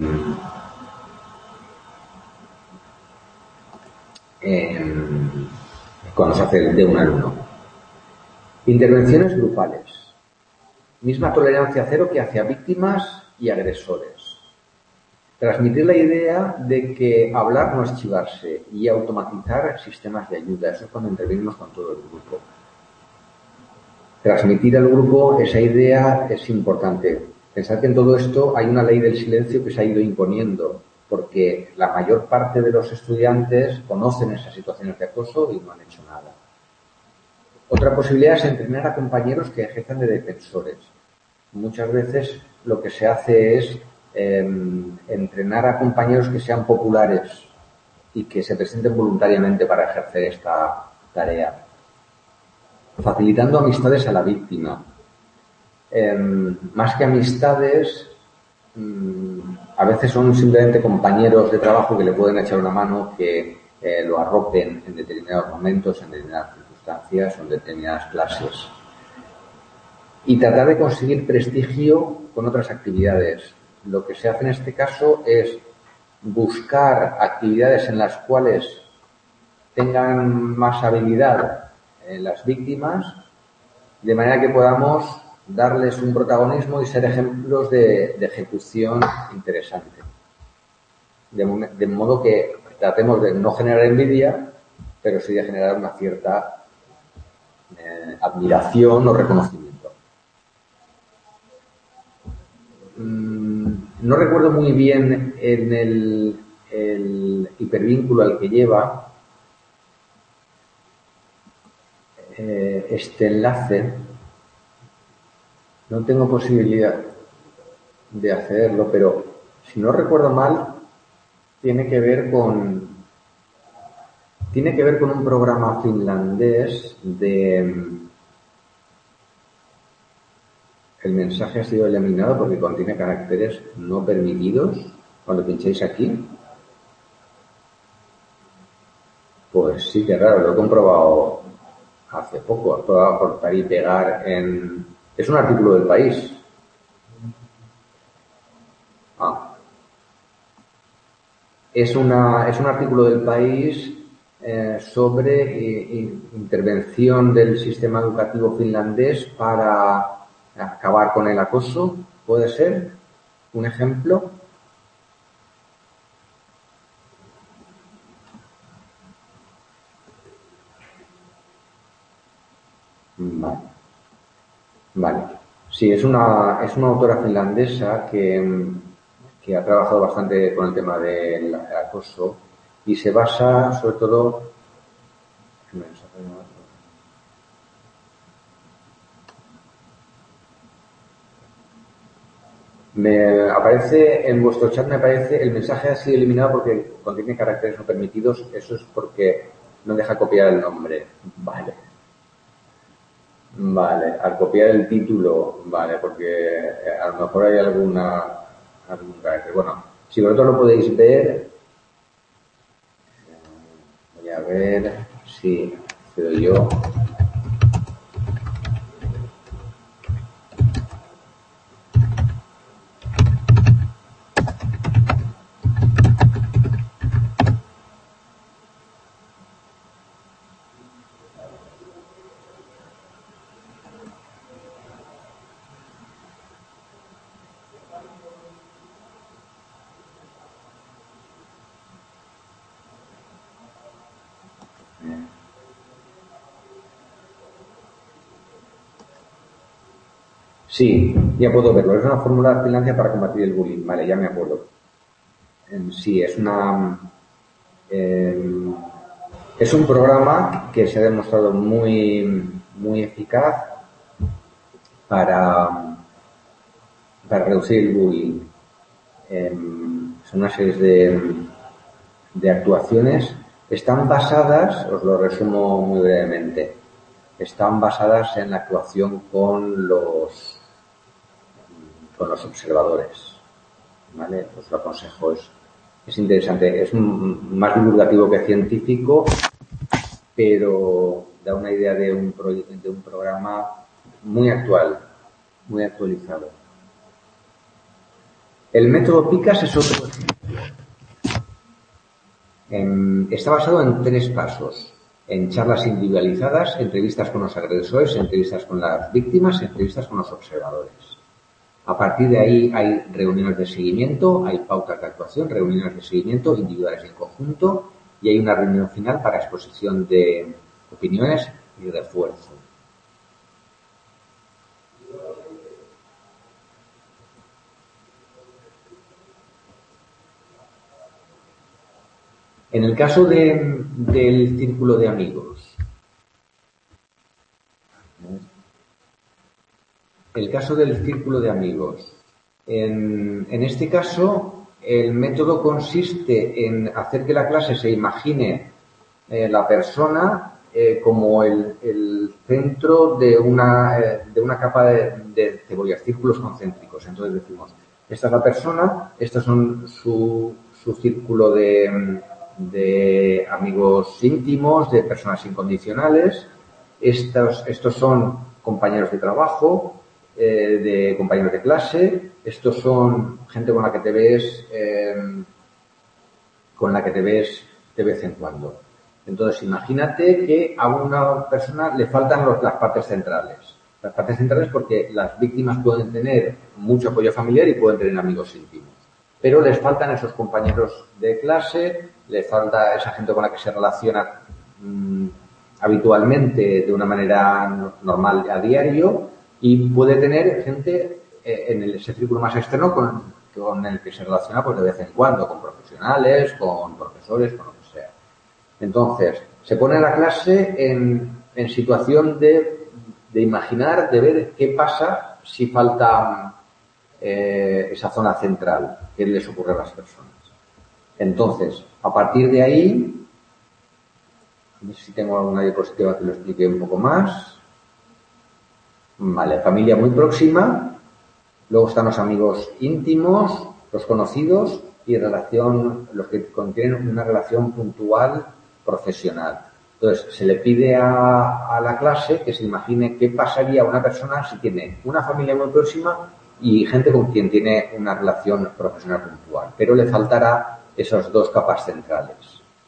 Eh, cuando se hace de uno en uno. Intervenciones grupales. Misma tolerancia cero que hacia víctimas y agresores. Transmitir la idea de que hablar no es chivarse y automatizar sistemas de ayuda. Eso es cuando intervenimos con todo el grupo. Transmitir al grupo esa idea es importante. Pensad que en todo esto hay una ley del silencio que se ha ido imponiendo, porque la mayor parte de los estudiantes conocen esas situaciones de acoso y no han hecho nada. Otra posibilidad es entrenar a compañeros que ejerzan de defensores. Muchas veces lo que se hace es eh, entrenar a compañeros que sean populares y que se presenten voluntariamente para ejercer esta tarea. Facilitando amistades a la víctima. Eh, más que amistades, a veces son simplemente compañeros de trabajo que le pueden echar una mano, que eh, lo arropen en determinados momentos, en determinadas circunstancias o en determinadas clases. y tratar de conseguir prestigio con otras actividades. Lo que se hace en este caso es buscar actividades en las cuales tengan más habilidad eh, las víctimas, de manera que podamos darles un protagonismo y ser ejemplos de, de ejecución interesante. De, de modo que tratemos de no generar envidia, pero sí de generar una cierta eh, admiración o reconocimiento. Mm, no recuerdo muy bien en el, el hipervínculo al que lleva eh, este enlace. No tengo posibilidad de hacerlo, pero si no recuerdo mal, tiene que ver con tiene que ver con un programa finlandés de el mensaje ha sido eliminado porque contiene caracteres no permitidos. Cuando pinchéis aquí, pues sí, que raro, lo he comprobado hace poco. He probado cortar y pegar en... Es un artículo del País. Ah. Es, una, es un artículo del País eh, sobre eh, intervención del sistema educativo finlandés para acabar con el acoso. ¿Puede ser un ejemplo? Vale. Vale. Sí, es una, es una autora finlandesa que, que ha trabajado bastante con el tema del acoso y se basa sobre todo me aparece en vuestro chat, me aparece el mensaje ha sido eliminado porque contiene caracteres no permitidos. Eso es porque no deja copiar el nombre. Vale. Vale, al copiar el título, vale, porque a lo mejor hay alguna algún carácter. Bueno, si vosotros lo podéis ver, voy a ver si accedo yo. Sí, ya puedo verlo. Es una fórmula de Finlandia para combatir el bullying. Vale, ya me acuerdo. Sí, es una... Eh, es un programa que se ha demostrado muy, muy eficaz para, para reducir el bullying. Eh, son una serie de, de actuaciones. Están basadas, os lo resumo muy brevemente, están basadas en la actuación con los con los observadores, ¿vale? Os lo aconsejo, es, es interesante, es más divulgativo que científico, pero da una idea de un, pro, de un programa muy actual, muy actualizado. El método PICAS es otro ejemplo. En, está basado en tres pasos: en charlas individualizadas, entrevistas con los agresores, entrevistas con las víctimas, entrevistas con los observadores. A partir de ahí hay reuniones de seguimiento, hay pautas de actuación, reuniones de seguimiento individuales y en conjunto, y hay una reunión final para exposición de opiniones y refuerzo. En el caso de, del círculo de amigos, el caso del círculo de amigos, en, en este caso el método consiste en hacer que la clase se imagine eh, la persona eh, como el, el centro de una, eh, de una capa de, de cebollas, círculos concéntricos. Entonces decimos, esta es la persona, estos son su, su círculo de, de amigos íntimos, de personas incondicionales, estos, estos son compañeros de trabajo, eh, de compañeros de clase, estos son gente con la que te ves, eh, con la que te ves de vez en cuando. Entonces, imagínate que a una persona le faltan los, las partes centrales. Las partes centrales porque las víctimas pueden tener mucho apoyo familiar y pueden tener amigos íntimos. Pero les faltan esos compañeros de clase, les falta esa gente con la que se relaciona mmm, habitualmente de una manera normal a diario y puede tener gente eh, en el, ese círculo más externo con, con el que se relaciona pues de vez en cuando, con profesionales, con profesores, con lo que sea. Entonces, se pone la clase en, en situación de, de imaginar, de ver qué pasa si falta eh, esa zona central, qué les ocurre a las personas. Entonces, a partir de ahí, no sé si tengo alguna diapositiva que lo explique un poco más. Vale, familia muy próxima, luego están los amigos íntimos, los conocidos y relación, los que contienen una relación puntual profesional. Entonces, se le pide a, a la clase que se imagine qué pasaría a una persona si tiene una familia muy próxima y gente con quien tiene una relación profesional puntual, pero le faltará esas dos capas centrales.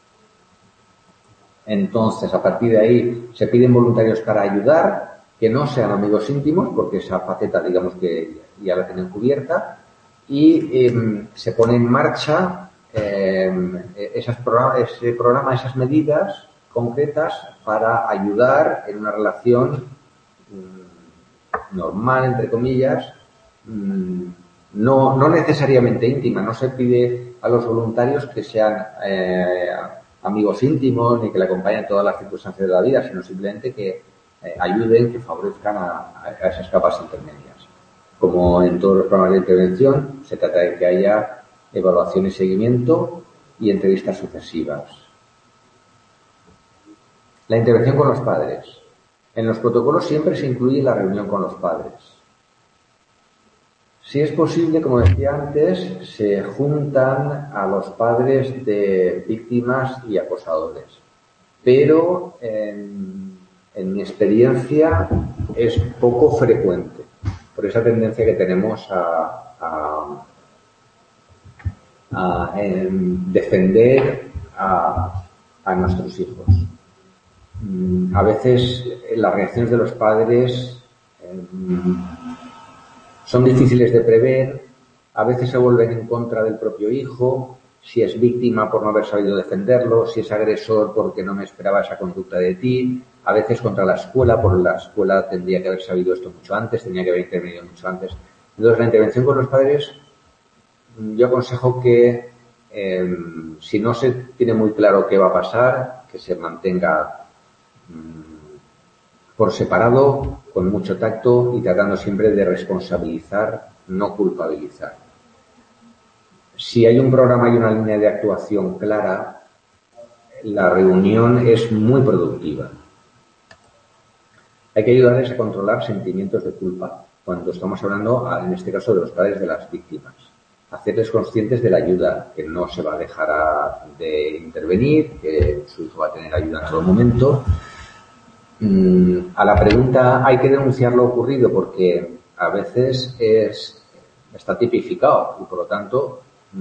Entonces, a partir de ahí, se piden voluntarios para ayudar, que no sean amigos íntimos, porque esa faceta, digamos que ya la tienen cubierta, y eh, se pone en marcha eh, esas programa, ese programa, esas medidas concretas para ayudar en una relación mmm, normal, entre comillas, mmm, no, no necesariamente íntima. No se pide a los voluntarios que sean eh, amigos íntimos ni que le acompañen en todas las circunstancias de la vida, sino simplemente que eh, ayuden, que favorezcan a, a esas capas intermedias. Como en todos los programas de intervención, se trata de que haya evaluación y seguimiento y entrevistas sucesivas. La intervención con los padres. En los protocolos siempre se incluye la reunión con los padres. Si es posible, como decía antes, se juntan a los padres de víctimas y acosadores. Pero en, en mi experiencia es poco frecuente, por esa tendencia que tenemos a, a, a defender a, a nuestros hijos. A veces las reacciones de los padres eh, son difíciles de prever, a veces se vuelven en contra del propio hijo, si es víctima por no haber sabido defenderlo, si es agresor porque no me esperaba esa conducta de ti, a veces contra la escuela, por la escuela tendría que haber sabido esto mucho antes, tenía que haber intervenido mucho antes. Entonces, la intervención con los padres, yo aconsejo que eh, si no se tiene muy claro qué va a pasar, que se mantenga por separado, con mucho tacto y tratando siempre de responsabilizar, no culpabilizar. Si hay un programa y una línea de actuación clara, la reunión es muy productiva. Hay que ayudarles a controlar sentimientos de culpa, cuando estamos hablando, en este caso, de los padres de las víctimas. Hacerles conscientes de la ayuda, que no se va a dejar a, de intervenir, que su hijo va a tener ayuda en todo momento. A la pregunta, ¿hay que denunciar lo ocurrido? Porque a veces es, está tipificado y por lo tanto,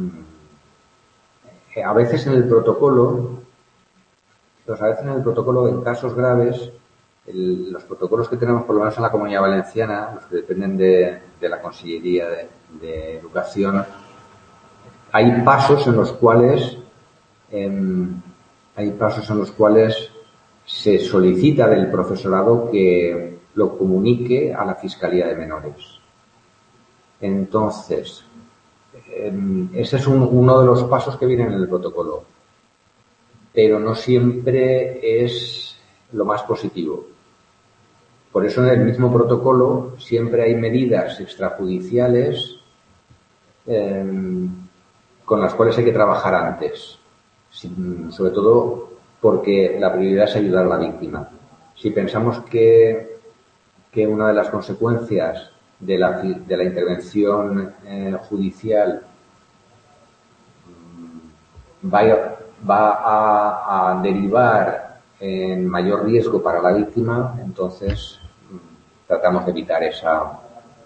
a veces en el protocolo, pues a veces en el protocolo, en casos graves, el, los protocolos que tenemos, por lo menos en la Comunidad Valenciana, los que dependen de, de la Consellería de, de Educación, hay pasos en los cuales, eh, hay pasos en los cuales se solicita del profesorado que lo comunique a la Fiscalía de Menores. Entonces, eh, ese es un, uno de los pasos que vienen en el protocolo, pero no siempre es lo más positivo. Por eso en el mismo protocolo siempre hay medidas extrajudiciales eh, con las cuales hay que trabajar antes, sobre todo porque la prioridad es ayudar a la víctima. Si pensamos que, que una de las consecuencias de la, de la intervención eh, judicial va, a, va a, a derivar en mayor riesgo para la víctima, entonces tratamos de evitar esa,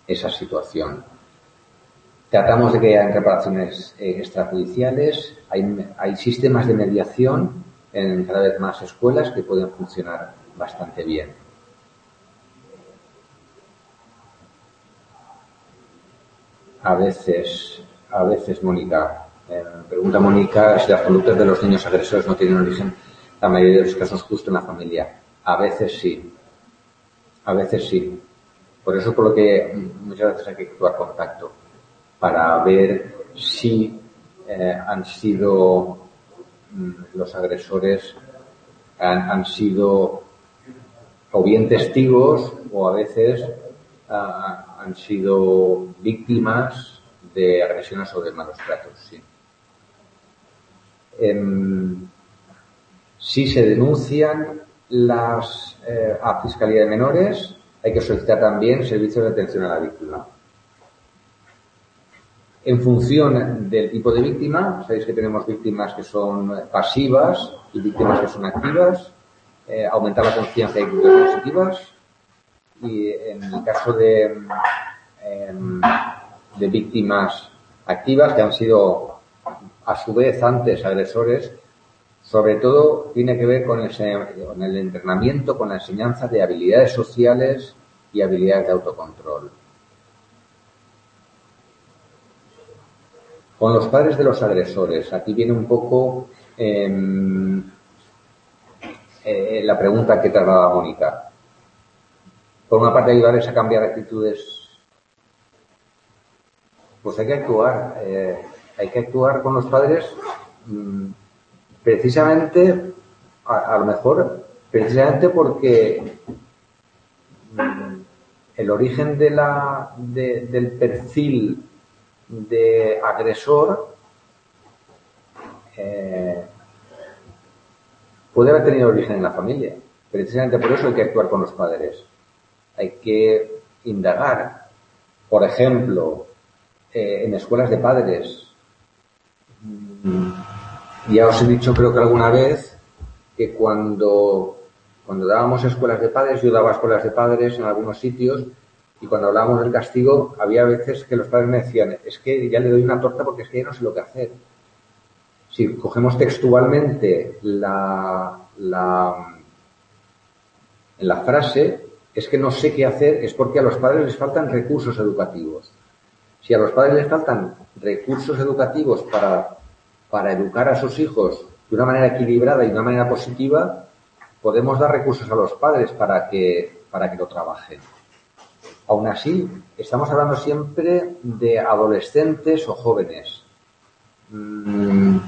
esa situación. Tratamos de que haya reparaciones eh, extrajudiciales. Hay, hay sistemas de mediación en cada vez más escuelas que pueden funcionar bastante bien. A veces, a veces, Mónica, eh, pregunta Mónica si las conductas de los niños agresores no tienen origen, la mayoría de los casos, justo en la familia. A veces sí. A veces sí. Por eso, por lo que muchas veces hay que actuar con tacto, para ver si eh, han sido mm, los agresores han, han sido o bien testigos o a veces uh, han sido víctimas de agresiones o de malos tratos. Sí. Eh, si se denuncian las eh, a Fiscalía de Menores, hay que solicitar también servicios de atención a la víctima. En función del tipo de víctima, sabéis que tenemos víctimas que son pasivas y víctimas que son activas, eh, aumentar la confianza y actitudes positivas, y en el caso de, eh, de víctimas activas que han sido a su vez antes agresores, sobre todo tiene que ver con el, con el entrenamiento, con la enseñanza de habilidades sociales y habilidades de autocontrol. Con los padres de los agresores, aquí viene un poco eh, eh, la pregunta que traslada Mónica. Por una parte, ayudarles a cambiar actitudes. Pues hay que actuar. Eh, hay que actuar con los padres mmm, precisamente, a, a lo mejor, precisamente porque mmm, el origen de la, de, del perfil de agresor eh, puede haber tenido origen en la familia. Precisamente por eso hay que actuar con los padres. Hay que indagar. Por ejemplo, eh, en escuelas de padres. Ya os he dicho, creo que alguna vez, que cuando, cuando dábamos escuelas de padres, yo daba escuelas de padres en algunos sitios, y cuando hablábamos del castigo, había veces que los padres me decían, es que ya le doy una torta porque es que ya no sé lo que hacer. Si cogemos textualmente la, la, la frase, es que no sé qué hacer, es porque a los padres les faltan recursos educativos. Si a los padres les faltan recursos educativos para, para educar a sus hijos de una manera equilibrada y de una manera positiva, podemos dar recursos a los padres para que, para que lo trabajen. Aún así, estamos hablando siempre de adolescentes o jóvenes. Mm,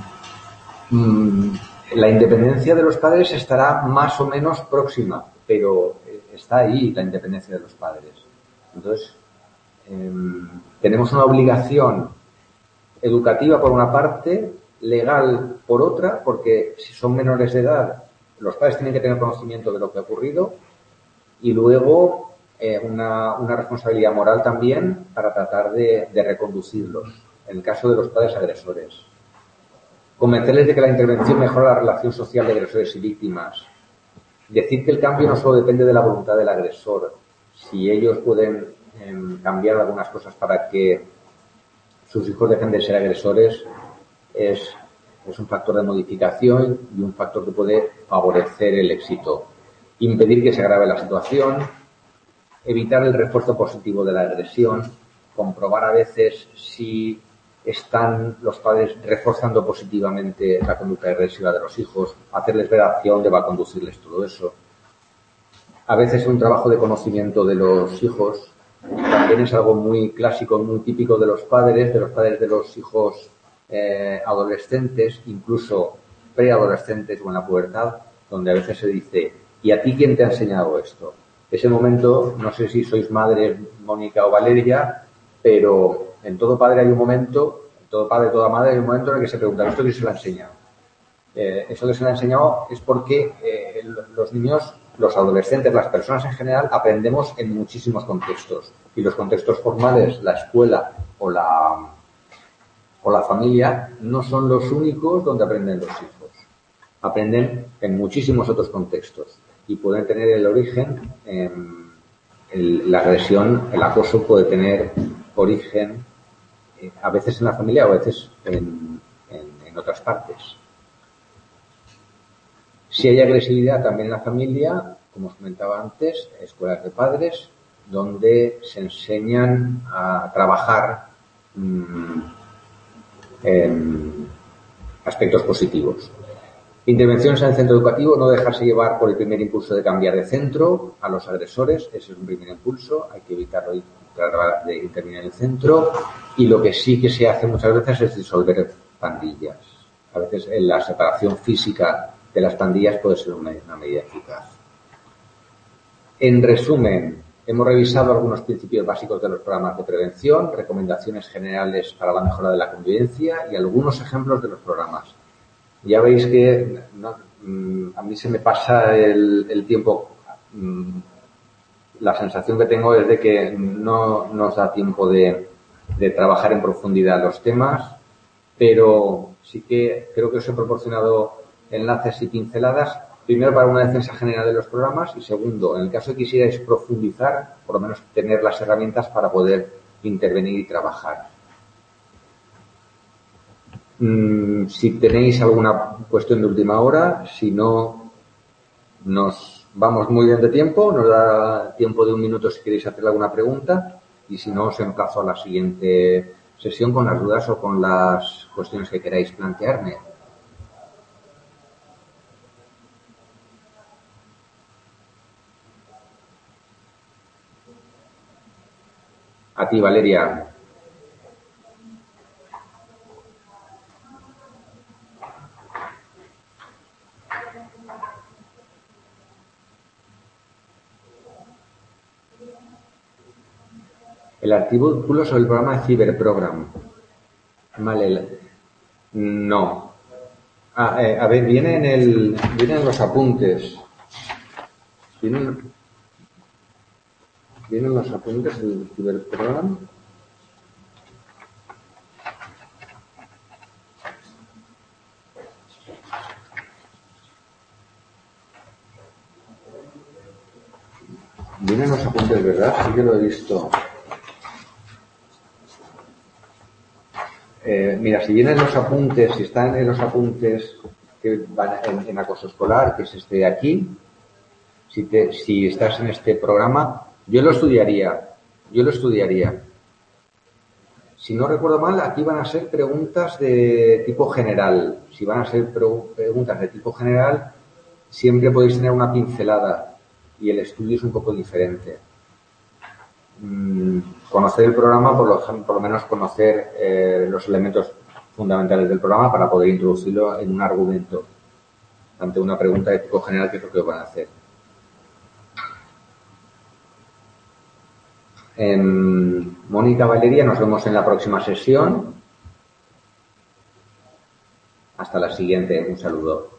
mm, la independencia de los padres estará más o menos próxima, pero está ahí la independencia de los padres. Entonces, eh, tenemos una obligación educativa por una parte, legal por otra, porque si son menores de edad, los padres tienen que tener conocimiento de lo que ha ocurrido, y luego eh, una, una responsabilidad moral también para tratar de, de reconducirlos, en el caso de los padres agresores. Convencerles de que la intervención mejora la relación social de agresores y víctimas. Decir que el cambio no solo depende de la voluntad del agresor. Si ellos pueden eh, cambiar algunas cosas para que sus hijos dejen de ser agresores, es, es un factor de modificación y un factor que puede favorecer el éxito. Impedir que se agrave la situación, evitar el refuerzo positivo de la agresión, comprobar a veces si están los padres reforzando positivamente la conducta agresiva de los hijos, hacerles ver hacia dónde va a conducirles todo eso. A veces un trabajo de conocimiento de los hijos también es algo muy clásico, muy típico de los padres, de los padres de los hijos eh, adolescentes, incluso preadolescentes o en la pubertad, donde a veces se dice, ¿y a ti quién te ha enseñado esto? Ese momento, no sé si sois madres, Mónica o Valeria, pero en todo padre hay un momento, en todo padre, toda madre hay un momento en el que se pregunta, ¿esto quién se lo ha enseñado? Eh, eso que se le ha enseñado es porque eh, los niños, los adolescentes, las personas en general, aprendemos en muchísimos contextos. Y los contextos formales, la escuela o la, o la familia, no son los únicos donde aprenden los hijos. Aprenden en muchísimos otros contextos y pueden tener el origen en, el, la agresión, el acoso puede tener origen eh, a veces en la familia o a veces en, en, en otras partes. Si hay agresividad también en la familia, como os comentaba antes, escuelas de padres, donde se enseñan a trabajar mmm, en aspectos positivos. Intervenciones en el centro educativo, no dejarse llevar por el primer impulso de cambiar de centro a los agresores, ese es un primer impulso, hay que evitarlo y tratar de intervenir en el centro. Y lo que sí que se hace muchas veces es disolver pandillas. A veces en la separación física de las pandillas puede ser una, una medida eficaz. En resumen, hemos revisado algunos principios básicos de los programas de prevención, recomendaciones generales para la mejora de la convivencia y algunos ejemplos de los programas. Ya veis que no, a mí se me pasa el, el tiempo. La sensación que tengo es de que no nos da tiempo de, de trabajar en profundidad los temas, pero sí que creo que os he proporcionado enlaces y pinceladas, primero para una defensa general de los programas y segundo, en el caso de que quisierais profundizar, por lo menos tener las herramientas para poder intervenir y trabajar. Si tenéis alguna cuestión de última hora, si no, nos vamos muy bien de tiempo, nos da tiempo de un minuto si queréis hacer alguna pregunta y si no, os emplazo a la siguiente sesión con las dudas o con las cuestiones que queráis plantearme. A ti, Valeria. El artículo sobre el programa de Ciberprogram. Vale. No. Ah, eh, a ver, viene en el, viene en los apuntes. Vienen, vienen los apuntes del Ciberprogram. Vienen los apuntes, ¿verdad? Sí que lo he visto. Eh, mira, si vienen los apuntes, si están en los apuntes que van en, en acoso escolar, que es este de aquí, si, te, si estás en este programa, yo lo estudiaría, yo lo estudiaría. Si no recuerdo mal, aquí van a ser preguntas de tipo general. Si van a ser preguntas de tipo general, siempre podéis tener una pincelada y el estudio es un poco diferente. Conocer el programa, por lo, por lo menos conocer eh, los elementos fundamentales del programa para poder introducirlo en un argumento ante una pregunta de tipo general, que es lo que van a hacer. En Mónica, Valeria, nos vemos en la próxima sesión. Hasta la siguiente. Un saludo.